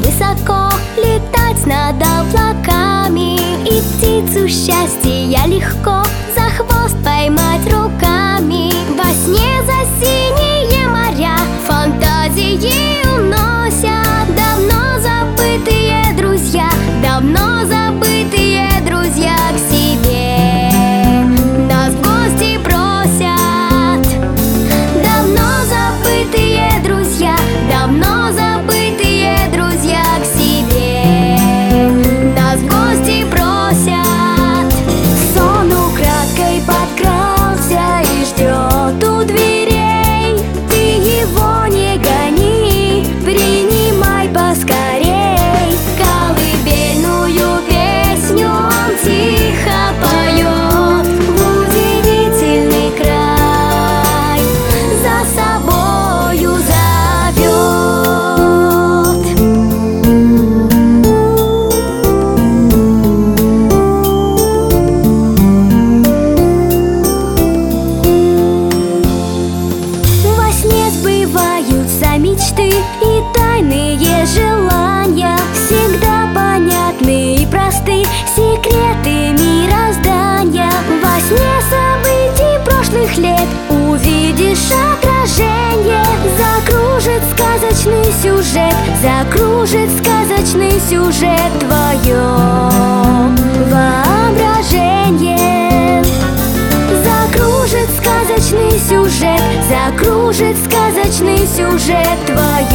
высоко, летать над облаками, и птицу счастья легко за хвост поймать руками. Во сне за синие моря фантазии уносят давно забытые друзья, давно забытые друзья к себе нас в гости просят. Давно забытые друзья, давно забытые друзья к себе нас в гости просят. Сон украдкой подкрался и ждет у дверей. Ты его не гони, принимай поскорей. Колыбельную песню он тихо поет в удивительный край, за собою зовет. Во сне сбываются мечты и тайные желания, всегда понятны и просты секреты мироздания. Во сне событий прошлых лет увидишь отражение. Закружит сказочный сюжет, закружит сказочный сюжет твое воображение. Закружит сказочный сюжет, закружит сказочный сюжет твое